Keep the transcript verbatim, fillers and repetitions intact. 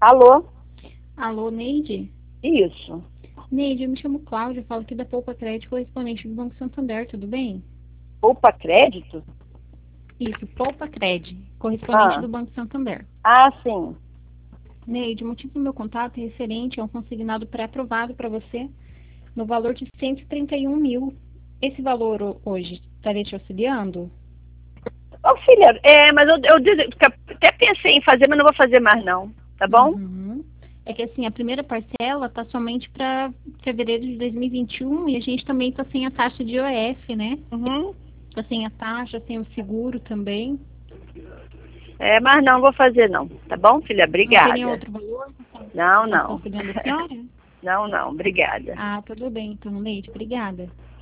Alô? Alô, Neide? Isso. Neide, eu me chamo Cláudia, eu falo aqui da Poupa Crédito, correspondente do Banco Santander, tudo bem? Poupa Crédito? Isso, Poupa Crédito, correspondente Ah, do Banco Santander. ah, sim. Neide, o motivo do meu contato é referente a um consignado pré-aprovado para você no valor de cento e trinta e um mil. Esse valor ho- hoje estaria te auxiliando? Ô, filha, é, mas eu, eu diz- até pensei em fazer, mas não vou fazer mais não, tá bom? Uhum. É que assim, a primeira parcela está somente para fevereiro de dois mil e vinte e um e a gente também está sem a taxa de I O F, né? Uhum. Está sem a taxa, sem o seguro também. É, mas não vou fazer não, tá bom, filha? Não teria Obrigada. outro valor que está Não, não. auxiliando a senhora? Não, não, obrigada. Ah, tudo bem, então, Leite, obrigada.